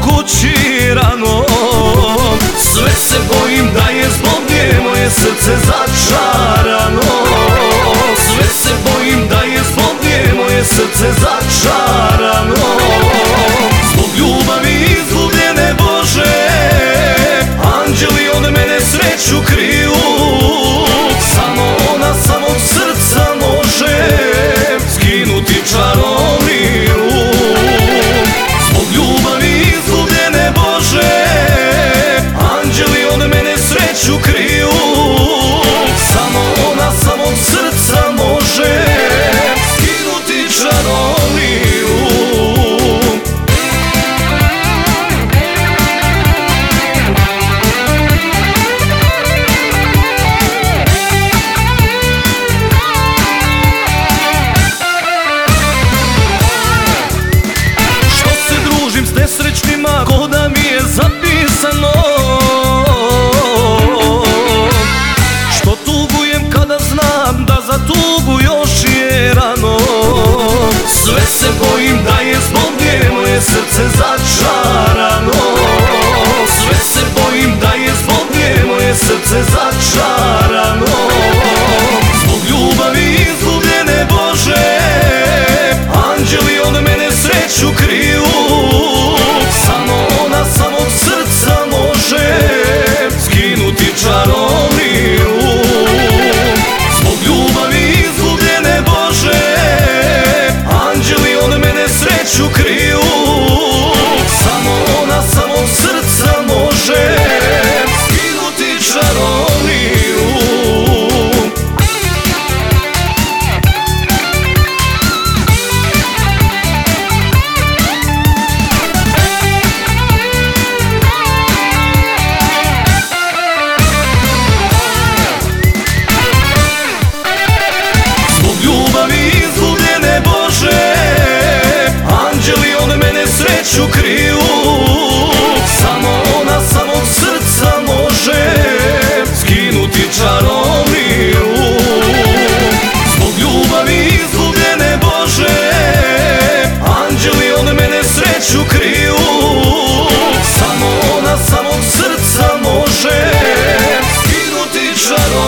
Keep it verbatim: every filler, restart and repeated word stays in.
kući rano. Sve se bojim da je zbog nje moje srce začarano. Sve se bojim da je zbog nje moje srce začarano. Zbog ljubavi izgubljene Bože, anđeli od mene sreću kriju. Samo ona samog srca može skinuti čarovniju. Zbog ljubavi izgubljene Bože, anđeli od mene sreću kriju. Samo ona samog srca može skinuti čarovniju. Nesrećnima ko da mi je zapisano, što tugujem kada znam da za tugu još je rano. Sve se bojim da je zbog nje moje srce začarano. Sve se bojim da je zbog nje moje srce začarano. Zbog ljubavi izgubljene Bože, anđeli od mene sreću kriju. Samo ona samog srca može skinuti čarovniju. Zbog ljubavi izgubljene Bože, anđeli od mene sreću kriju. Samo ona samog srca može skinuti čarovniju. Izgubljene Bože, anđeli od mene sreću kriju. Samo ona samog srca može skinuti čarovniju. Zbog ljubavi izgubljene Bože, anđeli od mene sreću kriju. Samo ona samog srca može skinuti čarovniju.